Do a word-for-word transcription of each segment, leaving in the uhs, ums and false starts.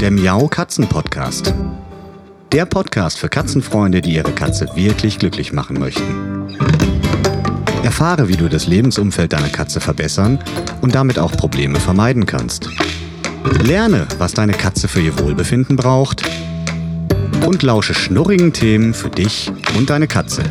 der Miau Katzen Podcast. Der Podcast für Katzenfreunde, die ihre Katze wirklich glücklich machen möchten. Erfahre, wie du das Lebensumfeld deiner Katze verbessern und damit auch Probleme vermeiden kannst. Lerne, was deine Katze für ihr Wohlbefinden braucht und lausche schnurrigen Themen für dich und deine Katze.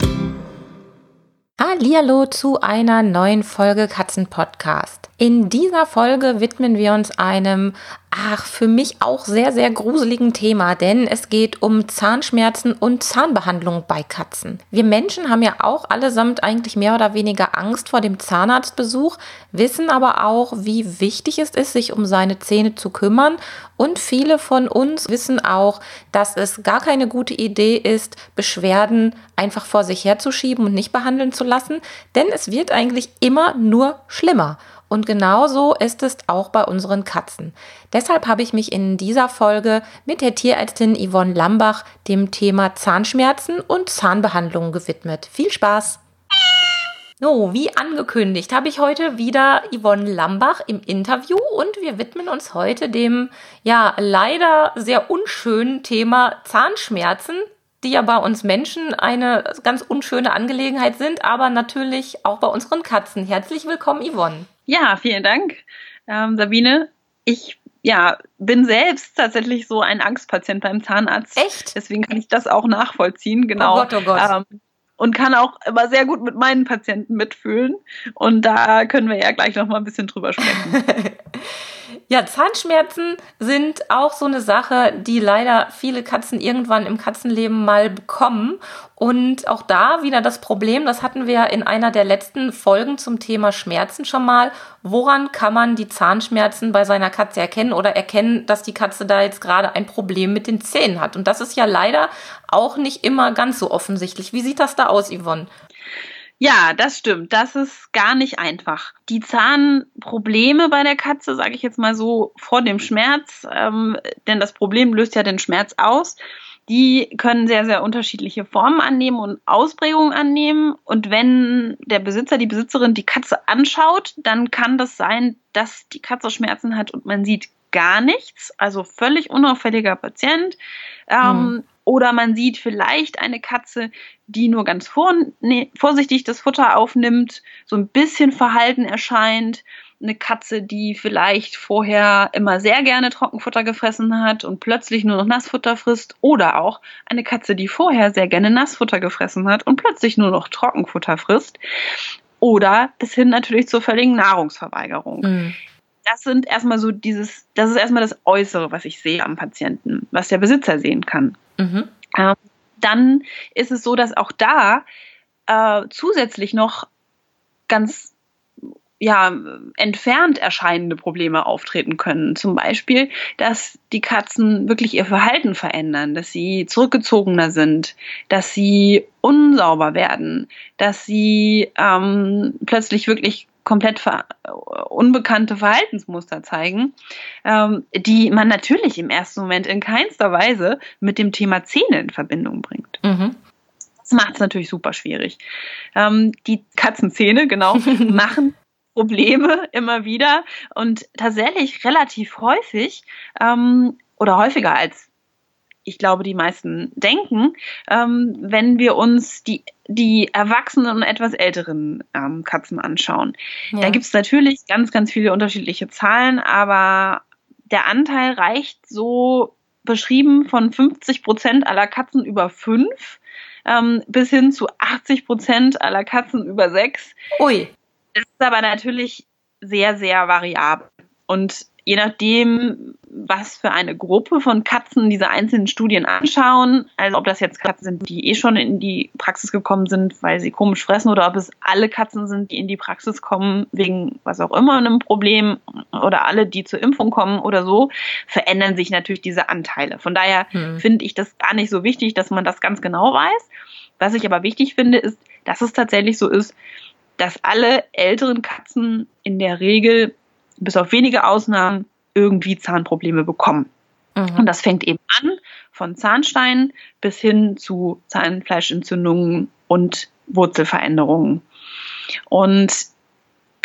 Hallihallo zu einer neuen Folge Katzenpodcast. In dieser Folge widmen wir uns einem, ach, für mich auch sehr, sehr gruseligen Thema, denn es geht um Zahnschmerzen und Zahnbehandlung bei Katzen. Wir Menschen haben ja auch allesamt eigentlich mehr oder weniger Angst vor dem Zahnarztbesuch, wissen aber auch, wie wichtig es ist, sich um seine Zähne zu kümmern. Und viele von uns wissen auch, dass es gar keine gute Idee ist, Beschwerden einfach vor sich herzuschieben und nicht behandeln zu lassen, denn es wird eigentlich immer nur schlimmer. Und genauso ist es auch bei unseren Katzen. Deshalb habe ich mich in dieser Folge mit der Tierärztin Yvonne Lambach dem Thema Zahnschmerzen und Zahnbehandlung gewidmet. Viel Spaß! So, wie angekündigt, habe ich heute wieder Yvonne Lambach im Interview und wir widmen uns heute dem, ja, leider sehr unschönen Thema Zahnschmerzen, die ja bei uns Menschen eine ganz unschöne Angelegenheit sind, aber natürlich auch bei unseren Katzen. Herzlich willkommen, Yvonne. Ja, vielen Dank, ähm, Sabine. Ich ja, bin selbst tatsächlich so ein Angstpatient beim Zahnarzt. Echt? Deswegen kann ich das auch nachvollziehen, genau. Oh Gott, oh Gott. Ähm, und kann auch immer sehr gut mit meinen Patienten mitfühlen. Und da können wir ja gleich noch mal ein bisschen drüber sprechen. Ja, Zahnschmerzen sind auch so eine Sache, die leider viele Katzen irgendwann im Katzenleben mal bekommen. Und auch da wieder das Problem, das hatten wir in einer der letzten Folgen zum Thema Schmerzen schon mal. Woran kann man die Zahnschmerzen bei seiner Katze erkennen oder erkennen, dass die Katze da jetzt gerade ein Problem mit den Zähnen hat? Und das ist ja leider auch nicht immer ganz so offensichtlich. Wie sieht das da aus, Yvonne? Ja, das stimmt. Das ist gar nicht einfach. Die Zahnprobleme bei der Katze, sage ich jetzt mal so, vor dem Schmerz, ähm, denn das Problem löst ja den Schmerz aus, die können sehr, sehr unterschiedliche Formen annehmen und Ausprägungen annehmen. Und wenn der Besitzer, die Besitzerin die Katze anschaut, dann kann das sein, dass die Katze Schmerzen hat und man sieht gar nichts, also völlig unauffälliger Patient. Ähm, hm. Oder man sieht vielleicht eine Katze, die nur ganz vor, nee, vorsichtig das Futter aufnimmt, so ein bisschen verhalten erscheint. Eine Katze, die vielleicht vorher immer sehr gerne Trockenfutter gefressen hat und plötzlich nur noch Nassfutter frisst. Oder auch eine Katze, die vorher sehr gerne Nassfutter gefressen hat und plötzlich nur noch Trockenfutter frisst. Oder bis hin natürlich zur völligen Nahrungsverweigerung. Mhm. Das sind erstmal so dieses, das ist erstmal das Äußere, was ich sehe am Patienten, was der Besitzer sehen kann. Mhm. Ähm, dann ist es so, dass auch da äh, zusätzlich noch ganz ja, entfernt erscheinende Probleme auftreten können. Zum Beispiel, dass die Katzen wirklich ihr Verhalten verändern, dass sie zurückgezogener sind, dass sie unsauber werden, dass sie ähm, plötzlich wirklich komplett ver- unbekannte Verhaltensmuster zeigen, ähm, die man natürlich im ersten Moment in keinster Weise mit dem Thema Zähne in Verbindung bringt. Mhm. Das macht es natürlich super schwierig. Ähm, die Katzenzähne, genau, machen Probleme immer wieder und tatsächlich relativ häufig ähm, oder häufiger als ich glaube, die meisten denken, ähm, wenn wir uns die, die erwachsenen und etwas älteren ähm, Katzen anschauen. Ja. Da gibt es natürlich ganz, ganz viele unterschiedliche Zahlen, aber der Anteil reicht so beschrieben von fünfzig Prozent aller Katzen über fünf ähm, bis hin zu achtzig Prozent aller Katzen über sechs. Ui. Das ist aber natürlich sehr, sehr variabel. Und je nachdem, was für eine Gruppe von Katzen diese einzelnen Studien anschauen, also ob das jetzt Katzen sind, die eh schon in die Praxis gekommen sind, weil sie komisch fressen, oder ob es alle Katzen sind, die in die Praxis kommen, wegen was auch immer einem Problem, oder alle, die zur Impfung kommen oder so, verändern sich natürlich diese Anteile. Von daher hm. finde ich das gar nicht so wichtig, dass man das ganz genau weiß. Was ich aber wichtig finde, ist, dass es tatsächlich so ist, dass alle älteren Katzen in der Regel bis auf wenige Ausnahmen irgendwie Zahnprobleme bekommen. Mhm. Und das fängt eben an von Zahnsteinen bis hin zu Zahnfleischentzündungen und Wurzelveränderungen. Und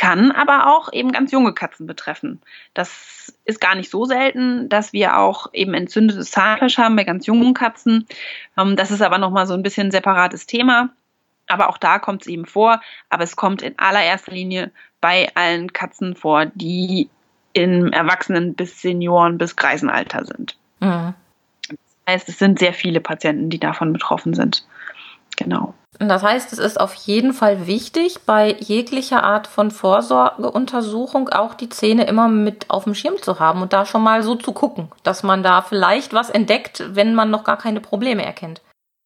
kann aber auch eben ganz junge Katzen betreffen. Das ist gar nicht so selten, dass wir auch eben entzündetes Zahnfleisch haben bei ganz jungen Katzen. Das ist aber nochmal so ein bisschen ein separates Thema. Aber auch da kommt es eben vor. Aber es kommt in allererster Linie bei allen Katzen vor, die im Erwachsenen- bis Senioren- bis Greisenalter sind. Mhm. Das heißt, es sind sehr viele Patienten, die davon betroffen sind. Genau. Das heißt, es ist auf jeden Fall wichtig, bei jeglicher Art von Vorsorgeuntersuchung auch die Zähne immer mit auf dem Schirm zu haben und da schon mal so zu gucken, dass man da vielleicht was entdeckt, wenn man noch gar keine Probleme erkennt.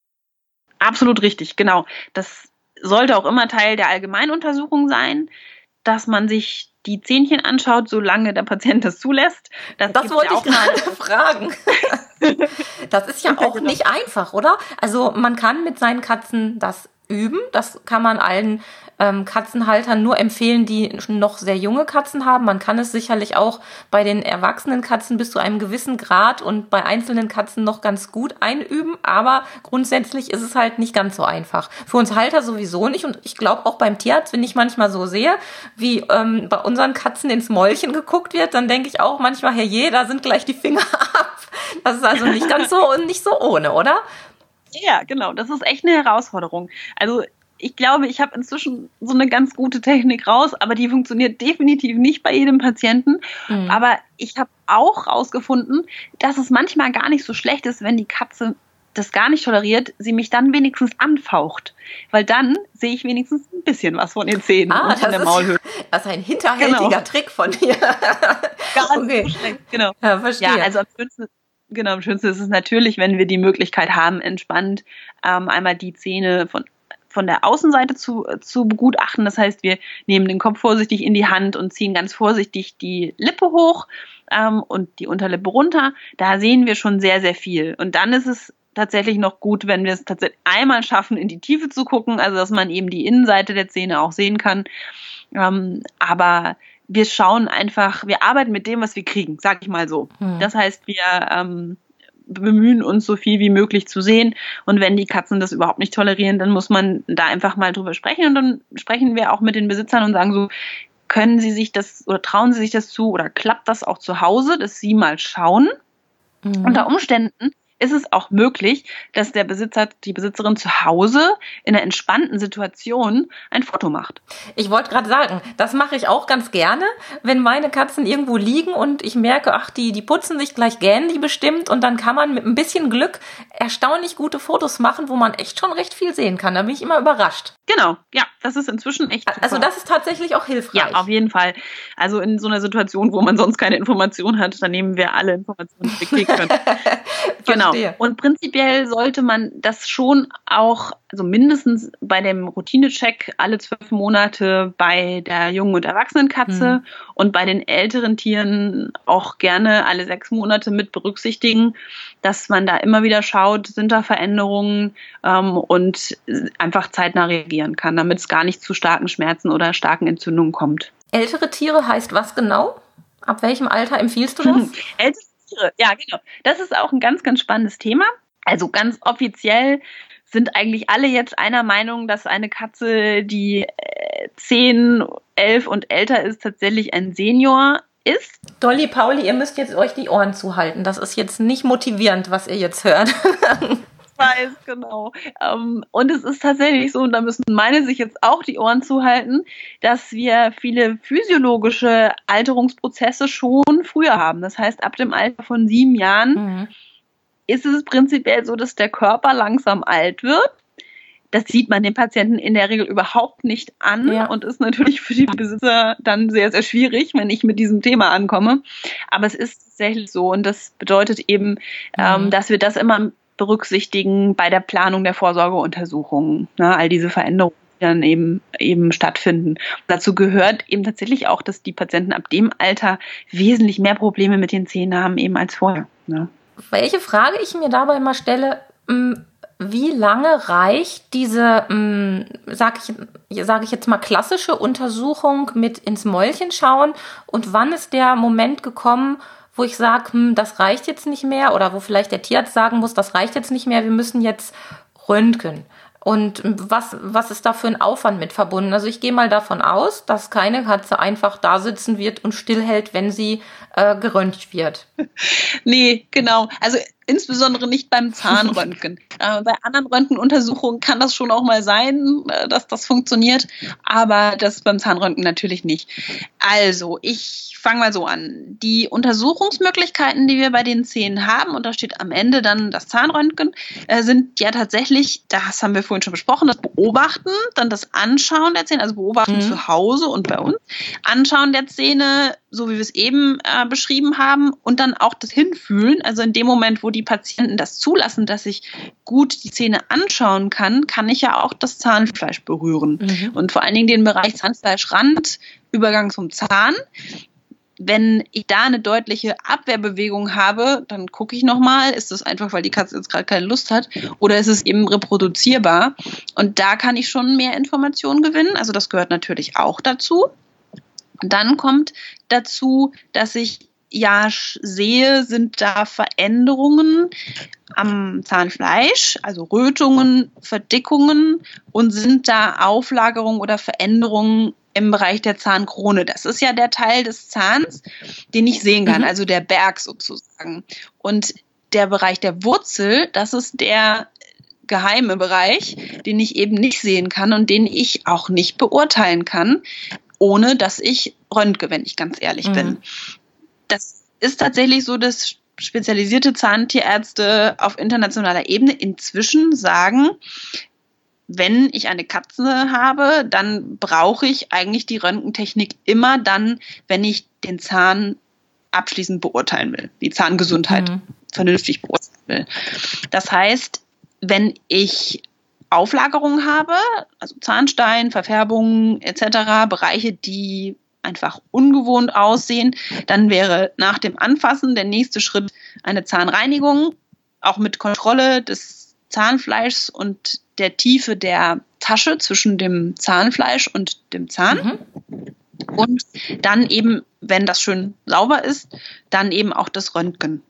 Absolut richtig, genau. Das sollte auch immer Teil der Allgemeinuntersuchung sein, dass man sich die Zähnchen anschaut, solange der Patient das zulässt. Das, das wollte ja ich gerade fragen. Das ist ja auch nicht einfach, oder? Also man kann mit seinen Katzen das üben. Das kann man allen ähm, Katzenhaltern nur empfehlen, die noch sehr junge Katzen haben. Man kann es sicherlich auch bei den erwachsenen Katzen bis zu einem gewissen Grad und bei einzelnen Katzen noch ganz gut einüben. Aber grundsätzlich ist es halt nicht ganz so einfach. Für uns Halter sowieso nicht. Und ich glaube auch beim Tierarzt, wenn ich manchmal so sehe, wie ähm, bei unseren Katzen ins Mäulchen geguckt wird, dann denke ich auch manchmal, herrje, da sind gleich die Finger ab. Das ist also nicht ganz so und nicht so ohne, oder? Ja, genau. Das ist echt eine Herausforderung. Also ich glaube, ich habe inzwischen so eine ganz gute Technik raus, aber die funktioniert definitiv nicht bei jedem Patienten. Mhm. Aber ich habe auch rausgefunden, dass es manchmal gar nicht so schlecht ist, wenn die Katze das gar nicht toleriert, sie mich dann wenigstens anfaucht. Weil dann sehe ich wenigstens ein bisschen was von den Zähnen ah, und von der Maulhöhle. Das ist ein hinterhältiger genau. Trick von dir. Gar okay. nicht so schlecht, genau. Ja, verstehe. Ja, also am schönsten, genau, am schönsten ist es natürlich, wenn wir die Möglichkeit haben, entspannt ähm, einmal die Zähne von von der Außenseite zu, zu begutachten. Das heißt, wir nehmen den Kopf vorsichtig in die Hand und ziehen ganz vorsichtig die Lippe hoch ähm, und die Unterlippe runter. Da sehen wir schon sehr, sehr viel. Und dann ist es tatsächlich noch gut, wenn wir es tatsächlich einmal schaffen, in die Tiefe zu gucken, also dass man eben die Innenseite der Zähne auch sehen kann. Ähm, aber wir schauen einfach, wir arbeiten mit dem, was wir kriegen, sag ich mal so. Hm. Das heißt, wir ähm, bemühen uns, so viel wie möglich zu sehen. Und wenn die Katzen das überhaupt nicht tolerieren, dann muss man da einfach mal drüber sprechen. Und dann sprechen wir auch mit den Besitzern und sagen so, können Sie sich das oder trauen Sie sich das zu oder klappt das auch zu Hause, dass Sie mal schauen? Mhm. Unter Umständen ist es auch möglich, dass der Besitzer, die Besitzerin zu Hause in einer entspannten Situation ein Foto macht. Ich wollte gerade sagen, das mache ich auch ganz gerne, wenn meine Katzen irgendwo liegen und ich merke, ach, die, die putzen sich gleich, gähnen die bestimmt und dann kann man mit ein bisschen Glück erstaunlich gute Fotos machen, wo man echt schon recht viel sehen kann. Da bin ich immer überrascht. Genau, ja, das ist inzwischen echt super. Also das ist tatsächlich auch hilfreich. Ja, auf jeden Fall. Also in so einer Situation, wo man sonst keine Information hat, dann nehmen wir alle Informationen, die wir kriegen können. Genau. Und prinzipiell sollte man das schon auch, also mindestens bei dem Routinecheck alle zwölf Monate bei der jungen und erwachsenen Katze mhm. und bei den älteren Tieren auch gerne alle sechs Monate mit berücksichtigen, dass man da immer wieder schaut, sind da Veränderungen ähm, und einfach zeitnah reagieren kann, damit es gar nicht zu starken Schmerzen oder starken Entzündungen kommt. Ältere Tiere heißt was genau? Ab welchem Alter empfiehlst du das? Ältere Tiere, ja genau. Das ist auch ein ganz, ganz spannendes Thema. Also ganz offiziell sind eigentlich alle jetzt einer Meinung, dass eine Katze, die zehn, elf und älter ist, tatsächlich ein Senior ist. Dolly, Pauli, ihr müsst jetzt euch die Ohren zuhalten. Das ist jetzt nicht motivierend, was ihr jetzt hört. Ich weiß, genau. Und es ist tatsächlich so, und da müssen meine sich jetzt auch die Ohren zuhalten, dass wir viele physiologische Alterungsprozesse schon früher haben. Das heißt, ab dem Alter von sieben Jahren mhm. ist es prinzipiell so, dass der Körper langsam alt wird. Das sieht man den Patienten in der Regel überhaupt nicht an ja. und ist natürlich für die Besitzer dann sehr, sehr schwierig, wenn ich mit diesem Thema ankomme. Aber es ist tatsächlich so und das bedeutet eben, mhm. ähm, dass wir das immer berücksichtigen bei der Planung der Vorsorgeuntersuchungen. Ne? All diese Veränderungen, die dann eben, eben stattfinden. Und dazu gehört eben tatsächlich auch, dass die Patienten ab dem Alter wesentlich mehr Probleme mit den Zähnen haben eben als vorher. Ne? Welche Frage ich mir dabei mal stelle, wie lange reicht diese, sage ich, sag ich jetzt mal, klassische Untersuchung mit ins Mäulchen schauen und wann ist der Moment gekommen, wo ich sage, hm, das reicht jetzt nicht mehr oder wo vielleicht der Tierarzt sagen muss, das reicht jetzt nicht mehr, wir müssen jetzt röntgen. Und was, was ist da für ein Aufwand mit verbunden? Also ich gehe mal davon aus, dass keine Katze einfach da sitzen wird und stillhält, wenn sie äh, geröntgt wird. Nee, genau. Also insbesondere nicht beim Zahnröntgen. äh, bei anderen Röntgenuntersuchungen kann das schon auch mal sein, äh, dass das funktioniert, aber das beim Zahnröntgen natürlich nicht. Also, ich fange mal so an. Die Untersuchungsmöglichkeiten, die wir bei den Zähnen haben, und da steht am Ende dann das Zahnröntgen, äh, sind ja tatsächlich, das haben wir vorhin schon besprochen, das Beobachten, dann das Anschauen der Zähne, also Beobachten mhm. zu Hause und bei uns, Anschauen der Zähne, so wie wir es eben äh, beschrieben haben, und dann auch das Hinfühlen, also in dem Moment, wo die Patienten das zulassen, dass ich gut die Zähne anschauen kann, kann ich ja auch das Zahnfleisch berühren. Mhm. Und vor allen Dingen den Bereich Zahnfleischrand, Übergang zum Zahn. Wenn ich da eine deutliche Abwehrbewegung habe, dann gucke ich nochmal, ist das einfach, weil die Katze jetzt gerade keine Lust hat, oder ist es eben reproduzierbar? Und da kann ich schon mehr Informationen gewinnen. Also das gehört natürlich auch dazu. Und dann kommt dazu, dass ich ja sehe, sind da Veränderungen am Zahnfleisch, also Rötungen, Verdickungen, und sind da Auflagerungen oder Veränderungen im Bereich der Zahnkrone. Das ist ja der Teil des Zahns, den ich sehen kann, mhm. also der Berg sozusagen. Und der Bereich der Wurzel, das ist der geheime Bereich, den ich eben nicht sehen kann und den ich auch nicht beurteilen kann, ohne dass ich röntge, wenn ich ganz ehrlich mhm. bin. Das ist tatsächlich so, dass spezialisierte Zahntierärzte auf internationaler Ebene inzwischen sagen, wenn ich eine Katze habe, dann brauche ich eigentlich die Röntgentechnik immer dann, wenn ich den Zahn abschließend beurteilen will, die Zahngesundheit mhm. vernünftig beurteilen will. Das heißt, wenn ich Auflagerungen habe, also Zahnstein, Verfärbungen et cetera, Bereiche, die einfach ungewohnt aussehen, dann wäre nach dem Anfassen der nächste Schritt eine Zahnreinigung, auch mit Kontrolle des Zahnfleischs und der Tiefe der Tasche zwischen dem Zahnfleisch und dem Zahn. Mhm. Und dann eben, wenn das schön sauber ist, dann eben auch das Röntgen.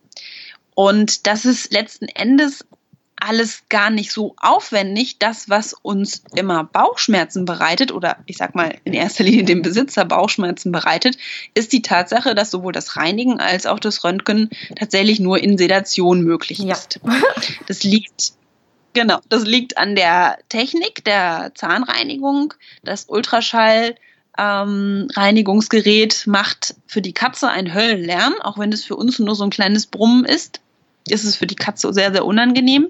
Und das ist letzten Endes alles gar nicht so aufwendig. Das, was uns immer Bauchschmerzen bereitet, oder ich sag mal in erster Linie dem Besitzer Bauchschmerzen bereitet, ist die Tatsache, dass sowohl das Reinigen als auch das Röntgen tatsächlich nur in Sedation möglich ja. ist. Das liegt, genau, das liegt an der Technik der Zahnreinigung. Das Ultraschall Ähm, Reinigungsgerät macht für die Katze einen Höllenlärm, auch wenn es für uns nur so ein kleines Brummen ist, ist es für die Katze sehr, sehr unangenehm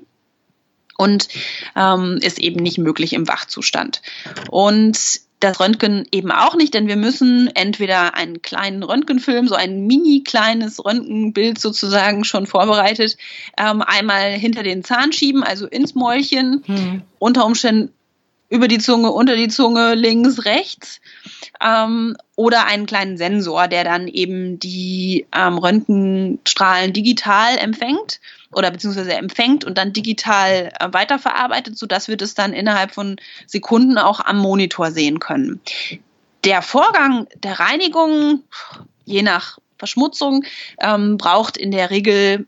und ähm, ist eben nicht möglich im Wachzustand. Und das Röntgen eben auch nicht, denn wir müssen entweder einen kleinen Röntgenfilm, so ein mini kleines Röntgenbild sozusagen schon vorbereitet, ähm, einmal hinter den Zahn schieben, also ins Mäulchen, hm. unter Umständen über die Zunge, unter die Zunge, links, rechts, ähm, oder einen kleinen Sensor, der dann eben die ähm, Röntgenstrahlen digital empfängt oder beziehungsweise empfängt und dann digital äh, weiterverarbeitet, sodass wir das dann innerhalb von Sekunden auch am Monitor sehen können. Der Vorgang der Reinigung, je nach Verschmutzung, ähm, braucht in der Regel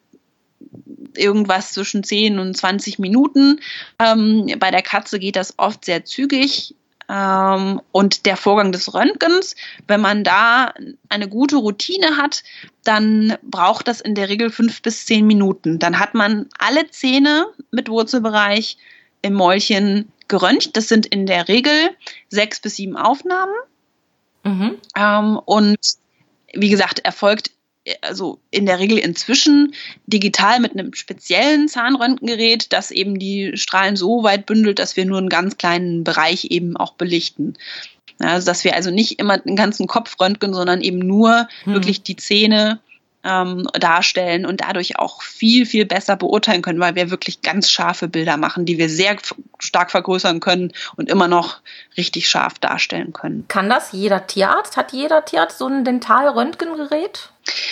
irgendwas zwischen zehn und zwanzig Minuten. Ähm, bei der Katze geht das oft sehr zügig. Ähm, und der Vorgang des Röntgens, wenn man da eine gute Routine hat, dann braucht das in der Regel fünf bis zehn Minuten. Dann hat man alle Zähne mit Wurzelbereich im Mäulchen geröntgt. Das sind in der Regel sechs bis sieben Aufnahmen. Mhm. Ähm, und wie gesagt, erfolgt also in der Regel inzwischen digital mit einem speziellen Zahnröntgengerät, das eben die Strahlen so weit bündelt, dass wir nur einen ganz kleinen Bereich eben auch belichten. Also dass wir also nicht immer den ganzen Kopf röntgen, sondern eben nur hm. wirklich die Zähne ähm, darstellen und dadurch auch viel, viel besser beurteilen können, weil wir wirklich ganz scharfe Bilder machen, die wir sehr f- stark vergrößern können und immer noch richtig scharf darstellen können. Kann das jeder Tierarzt? Hat jeder Tierarzt so ein Dentalröntgengerät?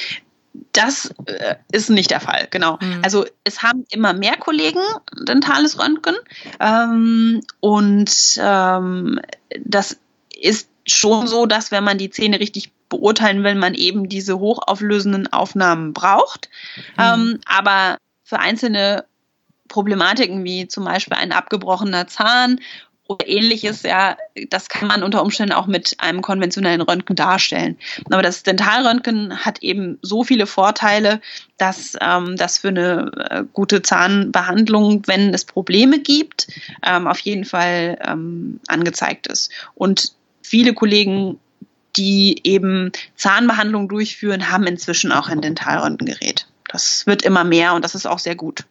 Das äh, ist nicht der Fall, genau. Mhm. Also es haben immer mehr Kollegen dentales Röntgen ähm, und ähm, das ist schon so, dass wenn man die Zähne richtig beurteilen will, man eben diese hochauflösenden Aufnahmen braucht. Mhm. Ähm, aber für einzelne Problematiken wie zum Beispiel ein abgebrochener Zahn oder ähnliches, ja, das kann man unter Umständen auch mit einem konventionellen Röntgen darstellen. Aber das Dentalröntgen hat eben so viele Vorteile, dass ähm, das für eine äh, gute Zahnbehandlung, wenn es Probleme gibt, ähm, auf jeden Fall ähm, angezeigt ist. Und viele Kollegen, die eben Zahnbehandlung durchführen, haben inzwischen auch ein Dentalröntgengerät. Das wird immer mehr und das ist auch sehr gut.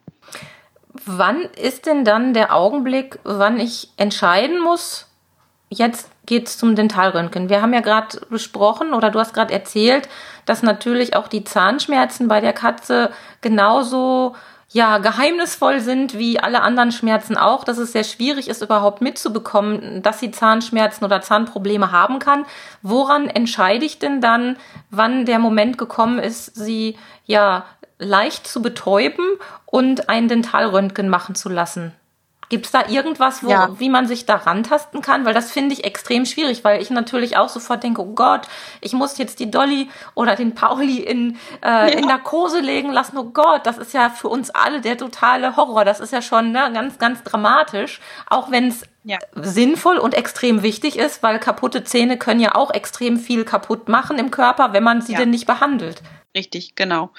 Wann ist denn dann der Augenblick, wann ich entscheiden muss, jetzt geht's zum Dentalröntgen? Wir haben ja gerade besprochen oder du hast gerade erzählt, dass natürlich auch die Zahnschmerzen bei der Katze genauso ja, geheimnisvoll sind wie alle anderen Schmerzen auch, dass es sehr schwierig ist, überhaupt mitzubekommen, dass sie Zahnschmerzen oder Zahnprobleme haben kann. Woran entscheide ich denn dann, wann der Moment gekommen ist, sie ja leicht zu betäuben und ein Dentalröntgen machen zu lassen? Gibt es da irgendwas, wo, ja. wie man sich da rantasten kann? Weil das finde ich extrem schwierig, weil ich natürlich auch sofort denke, oh Gott, ich muss jetzt die Dolly oder den Pauli in, äh, ja. in Narkose legen lassen. Oh Gott, das ist ja für uns alle der totale Horror. Das ist ja schon ne, ganz, ganz dramatisch. Auch wenn es ja. sinnvoll und extrem wichtig ist, weil kaputte Zähne können ja auch extrem viel kaputt machen im Körper, wenn man sie ja. denn nicht behandelt. Richtig, genau.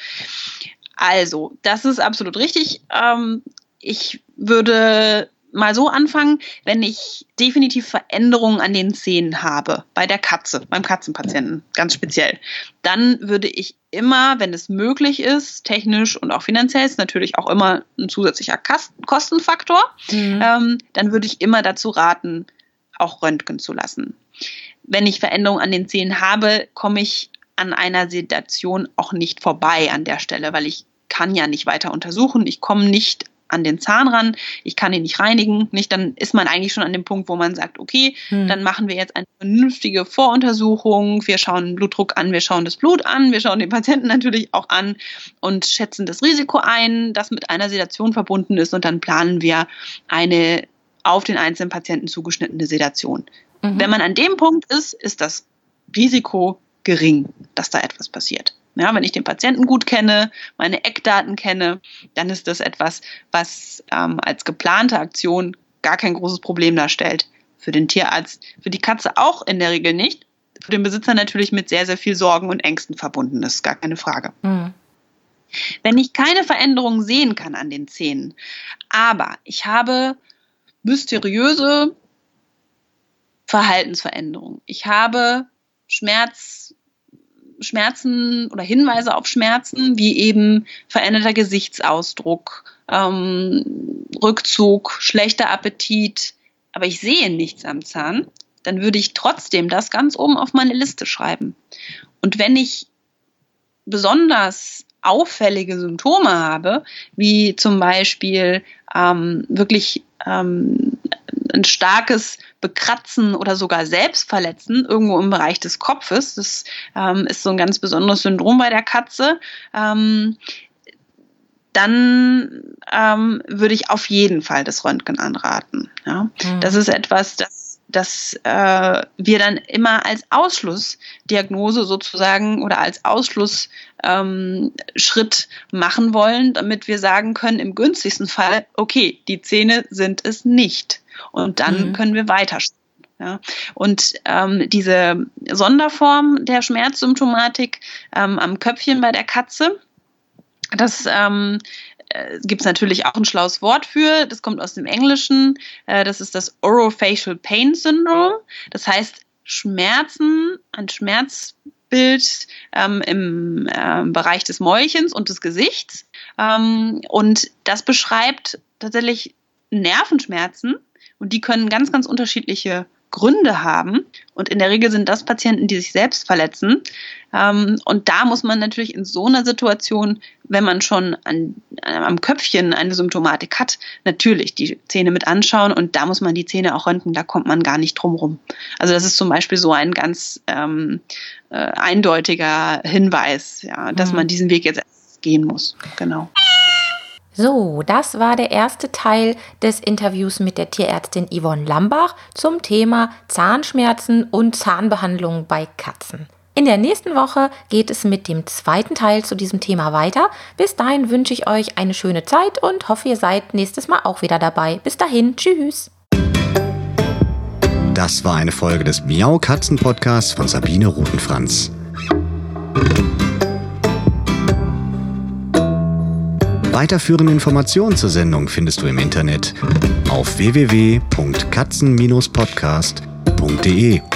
Also, das ist absolut richtig. Ähm, ich würde mal so anfangen, wenn ich definitiv Veränderungen an den Zähnen habe, bei der Katze, beim Katzenpatienten ganz speziell, dann würde ich immer, wenn es möglich ist, technisch und auch finanziell, ist natürlich auch immer ein zusätzlicher Kostenfaktor, mhm. ähm, dann würde ich immer dazu raten, auch röntgen zu lassen. Wenn ich Veränderungen an den Zähnen habe, komme ich an einer Sedation auch nicht vorbei an der Stelle, weil ich kann ja nicht weiter untersuchen, ich komme nicht an den Zahn ran, ich kann ihn nicht reinigen, nicht, dann ist man eigentlich schon an dem Punkt, wo man sagt, okay, hm. dann machen wir jetzt eine vernünftige Voruntersuchung, wir schauen den Blutdruck an, wir schauen das Blut an, wir schauen den Patienten natürlich auch an und schätzen das Risiko ein, das mit einer Sedation verbunden ist und dann planen wir eine auf den einzelnen Patienten zugeschnittene Sedation. Mhm. Wenn man an dem Punkt ist, ist das Risiko gering, dass da etwas passiert. Ja, wenn ich den Patienten gut kenne, meine Eckdaten kenne, dann ist das etwas, was ähm, als geplante Aktion gar kein großes Problem darstellt. Für den Tierarzt, für die Katze auch in der Regel nicht. Für den Besitzer natürlich mit sehr, sehr viel Sorgen und Ängsten verbunden ist, gar keine Frage. Mhm. Wenn ich keine Veränderungen sehen kann an den Zähnen, aber ich habe mysteriöse Verhaltensveränderungen, ich habe Schmerz, Schmerzen oder Hinweise auf Schmerzen, wie eben veränderter Gesichtsausdruck, ähm, Rückzug, schlechter Appetit, aber ich sehe nichts am Zahn, dann würde ich trotzdem das ganz oben auf meine Liste schreiben. Und wenn ich besonders auffällige Symptome habe, wie zum Beispiel ähm, wirklich ähm, ein starkes Bekratzen oder sogar Selbstverletzen irgendwo im Bereich des Kopfes. Das ähm, ist so ein ganz besonderes Syndrom bei der Katze. Ähm, dann ähm, würde ich auf jeden Fall das Röntgen anraten. Ja? Mhm. Das ist etwas, das, das äh, wir dann immer als Ausschlussdiagnose sozusagen oder als Ausschlussschritt ähm, machen wollen, damit wir sagen können, im günstigsten Fall, okay, die Zähne sind es nicht. Und dann mhm. können wir weiterschauen. Ja. Und ähm, diese Sonderform der Schmerzsymptomatik ähm, am Köpfchen bei der Katze, das ähm, äh, gibt es natürlich auch ein schlaues Wort für. Das kommt aus dem Englischen. Äh, das ist das Orofacial Pain Syndrome. Das heißt Schmerzen, ein Schmerzbild ähm, im äh, Bereich des Mäulchens und des Gesichts. Ähm, und das beschreibt tatsächlich Nervenschmerzen. Und die können ganz, ganz unterschiedliche Gründe haben. Und in der Regel sind das Patienten, die sich selbst verletzen. Ähm, und da muss man natürlich in so einer Situation, wenn man schon an, am Köpfchen eine Symptomatik hat, natürlich die Zähne mit anschauen. Und da muss man die Zähne auch röntgen, da kommt man gar nicht drum rum. Also das ist zum Beispiel so ein ganz ähm, äh, eindeutiger Hinweis, ja, dass mhm. man diesen Weg jetzt gehen muss. Genau. So, das war der erste Teil des Interviews mit der Tierärztin Yvonne Lambach zum Thema Zahnschmerzen und Zahnbehandlung bei Katzen. In der nächsten Woche geht es mit dem zweiten Teil zu diesem Thema weiter. Bis dahin wünsche ich euch eine schöne Zeit und hoffe, ihr seid nächstes Mal auch wieder dabei. Bis dahin, tschüss. Das war eine Folge des Miau Katzen Podcasts von Sabine Rutenfranz. Weiterführende Informationen zur Sendung findest du im Internet auf w w w punkt katzen Bindestrich podcast punkt d e.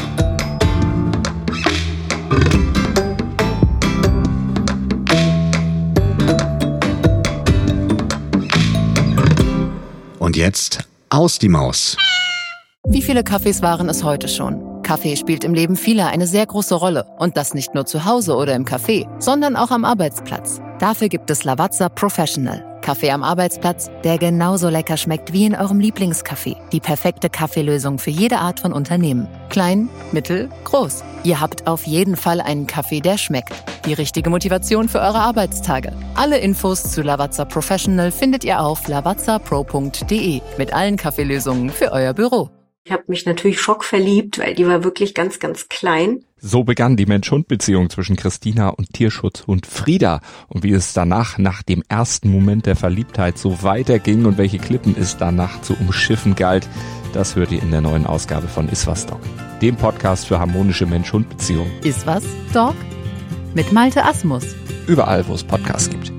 Und jetzt aus die Maus. Wie viele Kaffees waren es heute schon? Kaffee spielt im Leben vieler eine sehr große Rolle. Und das nicht nur zu Hause oder im Café, sondern auch am Arbeitsplatz. Dafür gibt es Lavazza Professional. Kaffee am Arbeitsplatz, der genauso lecker schmeckt wie in eurem Lieblingscafé. Die perfekte Kaffeelösung für jede Art von Unternehmen. Klein, mittel, groß. Ihr habt auf jeden Fall einen Kaffee, der schmeckt. Die richtige Motivation für eure Arbeitstage. Alle Infos zu Lavazza Professional findet ihr auf lavazza pro punkt d e mit allen Kaffeelösungen für euer Büro. Ich habe mich natürlich schockverliebt, weil die war wirklich ganz, ganz klein. So begann die Mensch-Hund-Beziehung zwischen Christina und Tierschutzhund Frieda. Und wie es danach, nach dem ersten Moment der Verliebtheit, so weiterging und welche Klippen es danach zu umschiffen galt, das hört ihr in der neuen Ausgabe von Iswas Dog, dem Podcast für harmonische Mensch-Hund-Beziehungen. Iswas Dog? Mit Malte Asmus. Überall, wo es Podcasts gibt.